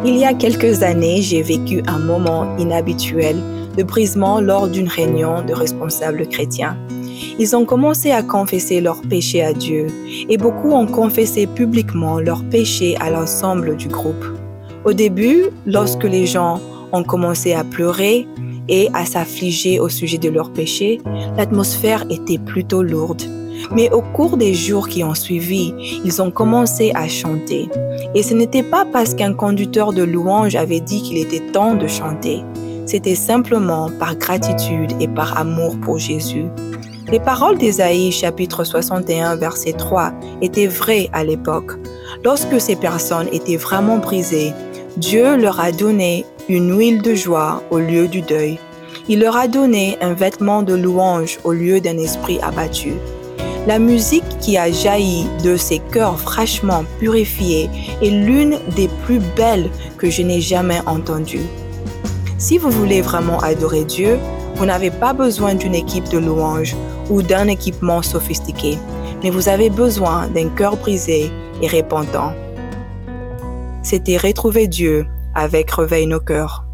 Il y a quelques années, j'ai vécu un moment inhabituel de brisement lors d'une réunion de responsables chrétiens. Ils ont commencé à confesser leurs péchés à Dieu et beaucoup ont confessé publiquement leurs péchés à l'ensemble du groupe. Au début, lorsque les gens ont commencé à pleurer et à s'affliger au sujet de leurs péchés, l'atmosphère était plutôt lourde. Mais au cours des jours qui ont suivi, ils ont commencé à chanter. Et ce n'était pas parce qu'un conducteur de louange avait dit qu'il était temps de chanter. C'était simplement par gratitude et par amour pour Jésus. Les paroles d'Ésaïe chapitre 61 verset 3 étaient vraies à l'époque. Lorsque ces personnes étaient vraiment brisées, Dieu leur a donné une huile de joie au lieu du deuil. Il leur a donné un vêtement de louange au lieu d'un esprit abattu. La musique qui a jailli de ces cœurs fraîchement purifiés est l'une des plus belles que je n'ai jamais entendues. Si vous voulez vraiment adorer Dieu, vous n'avez pas besoin d'une équipe de louange ou d'un équipement sophistiqué, mais vous avez besoin d'un cœur brisé et repentant. C'était Retrouver Dieu avec Réveille nos cœurs.